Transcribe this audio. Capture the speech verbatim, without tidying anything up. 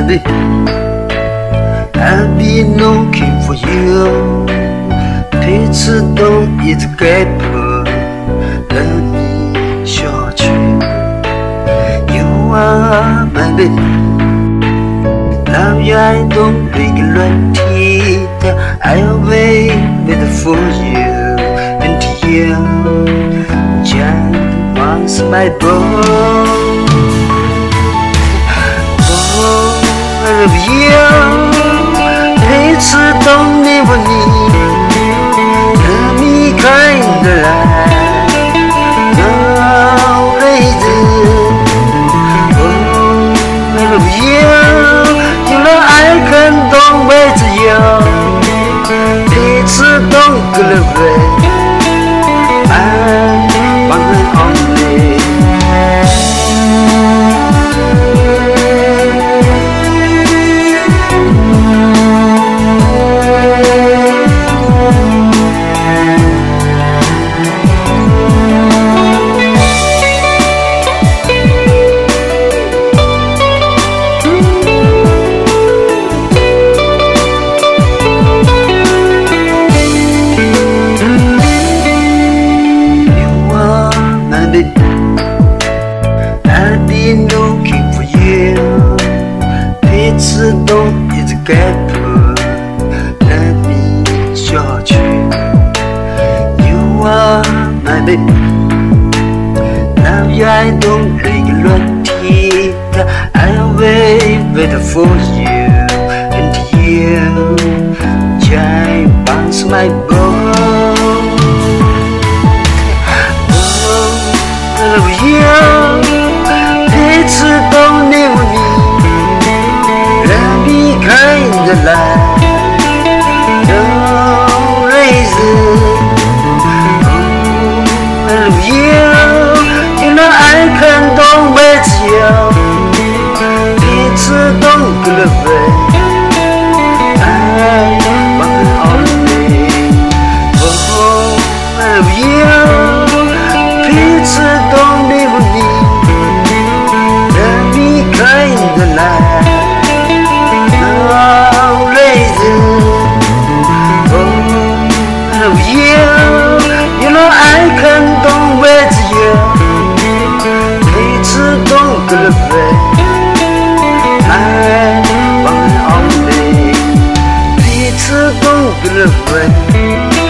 baby. I've been looking for you， 彼此都一直给不了你下去。You are my baby， Love you I don't regret it， I'll wait wait for you until you just once my boy。I love you， 彼此都你我你，和你看的来，到泪子。Oh, I love you， 有了爱很多为自由，彼此都各了位，爱放在后面。I've been looking for you， 彼此都一直给不了你下去。You are my baby， Love you I don't regret it， I'll wait wait for you until you just bounce my ball。I love you， 彼此都你我你，让你看着来，有泪子。I love you， 有了爱很多为自由，彼此都各了位，爱放在后面。Oh, I love you， 彼此都你我你，让你看着来，到泪子。Oh, I love you， 有了爱很多为自由，彼此都各了位，爱放在后面，彼此都各了位。